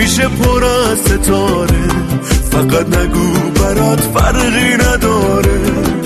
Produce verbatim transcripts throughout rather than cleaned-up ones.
همیشه پر از ستاره، فقط نگو برات فرقی نداره.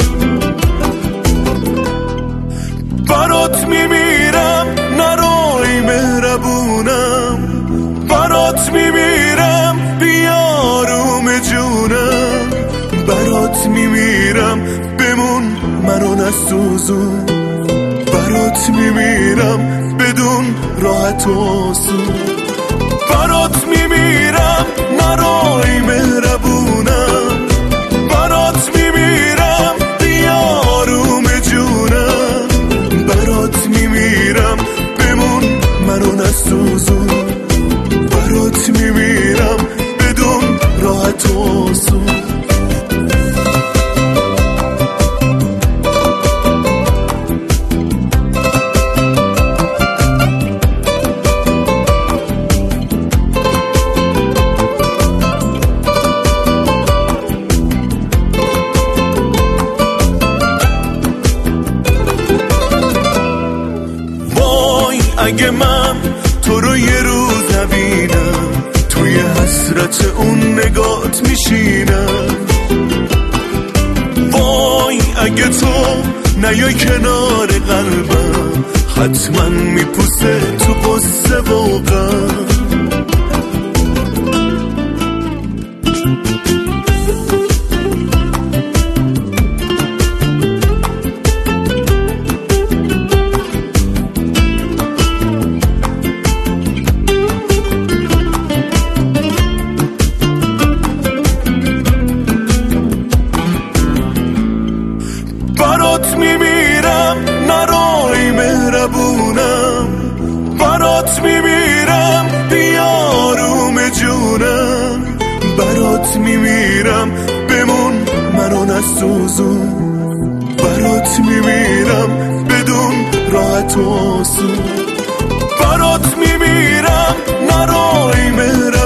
برات میمیرم نرای مهربونم، برات میمیرم بیاروم جونم، برات میمیرم بمون منو نسوزون، برات میمیرم بدون راحت و آسون. برات میمیرم نرای مهربونم، برات میمیرم بیاروم جونم، برات میمیرم بمون منو نسوزون، برات میمیرم بدون راحت و آسون. اگه من تو رو یه روز نبینم، توی حسرت اون نگات میشینم. وای اگه تو نیای کنار قلبم، حتما میپوسه تو قصه و غم. برات میمیرم نرای مهربونم، برات میمیرم بیاروم جونم، برات میمیرم بمون منو نسوزون، برات میمیرم بدون راحت و آسون. برات میمیرم نرای مهربونم،